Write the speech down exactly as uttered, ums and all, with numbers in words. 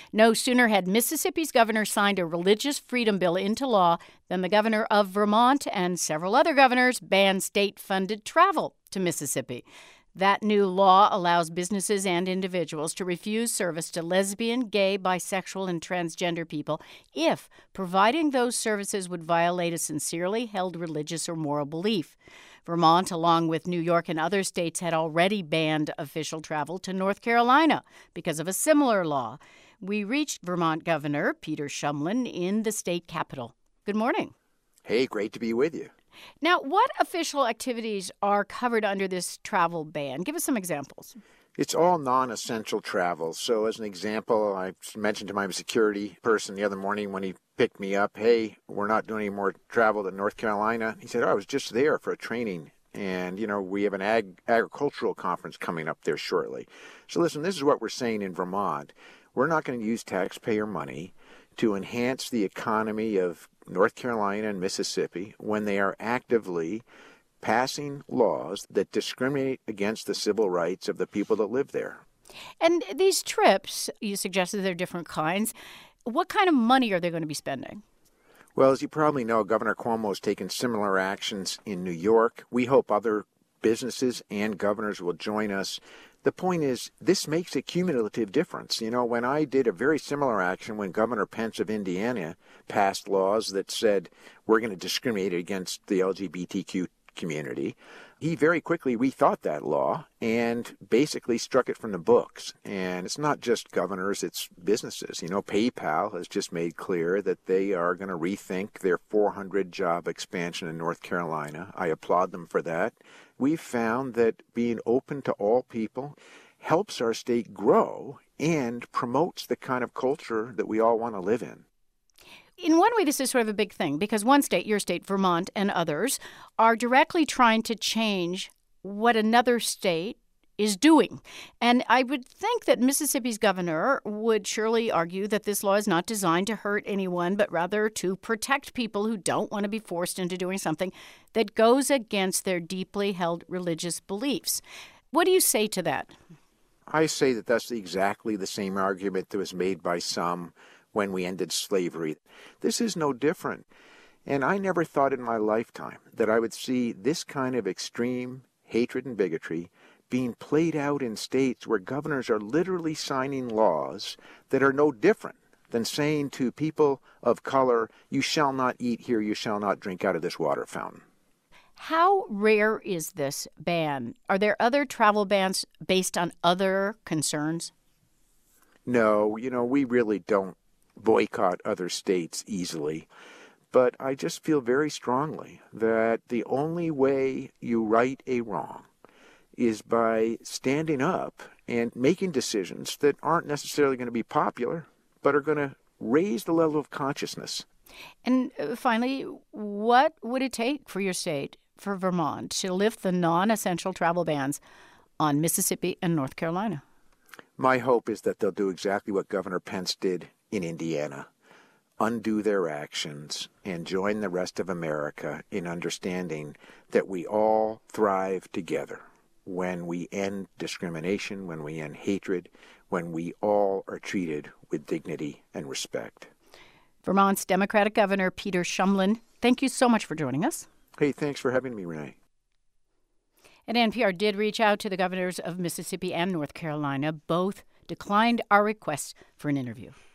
No sooner had Mississippi's governor signed a religious freedom bill into law than the governor of Vermont and several other governors banned state-funded travel to Mississippi. That new law allows businesses and individuals to refuse service to lesbian, gay, bisexual, and transgender people if providing those services would violate a sincerely held religious or moral belief. Vermont, along with New York and other states, had already banned official travel to North Carolina because of a similar law. We reached Vermont Governor Peter Shumlin in the state capitol. Good morning. Hey, great to be with you. Now, what official activities are covered under this travel ban? Give us some examples. It's all non-essential travel. So as an example, I mentioned to my security person the other morning when he picked me up, hey, we're not doing any more travel to North Carolina. He said, oh, I was just there for a training. And, you know, we have an ag- agricultural conference coming up there shortly. So listen, this is what we're saying in Vermont. We're not going to use taxpayer money to enhance the economy of North Carolina and Mississippi when they are actively passing laws that discriminate against the civil rights of the people that live there. And these trips, you suggested they're different kinds. What kind of money are they going to be spending? Well, as you probably know, Governor Cuomo has taken similar actions in New York. We hope other businesses and governors will join us. The point is, this makes a cumulative difference. You know, when I did a very similar action when Governor Pence of Indiana passed laws that said we're going to discriminate against the L G B T Q community, he very quickly rethought that law and basically struck it from the books. And it's not just governors, it's businesses. You know, PayPal has just made clear that they are going to rethink their four hundred job expansion in North Carolina. I applaud them for that. We've found that being open to all people helps our state grow and promotes the kind of culture that we all want to live in. In one way, this is sort of a big thing because one state, your state, Vermont, and others are directly trying to change what another state is doing. And I would think that Mississippi's governor would surely argue that this law is not designed to hurt anyone, but rather to protect people who don't want to be forced into doing something that goes against their deeply held religious beliefs. What do you say to that? I say that that's exactly the same argument that was made by some when we ended slavery. This is no different. And I never thought in my lifetime that I would see this kind of extreme hatred and bigotry being played out in states where governors are literally signing laws that are no different than saying to people of color, you shall not eat here, you shall not drink out of this water fountain. How rare is this ban? Are there other travel bans based on other concerns? No, you know, we really don't boycott other states easily. But I just feel very strongly that the only way you right a wrong is by standing up and making decisions that aren't necessarily going to be popular, but are going to raise the level of consciousness. And finally, what would it take for your state, for Vermont, to lift the non-essential travel bans on Mississippi and North Carolina? My hope is that they'll do exactly what Governor Pence did in Indiana, undo their actions, and join the rest of America in understanding that we all thrive together when we end discrimination, when we end hatred, when we all are treated with dignity and respect. Vermont's Democratic Governor Peter Shumlin, thank you so much for joining us. Hey, thanks for having me, Renee. And N P R did reach out to the governors of Mississippi and North Carolina. Both declined our request for an interview.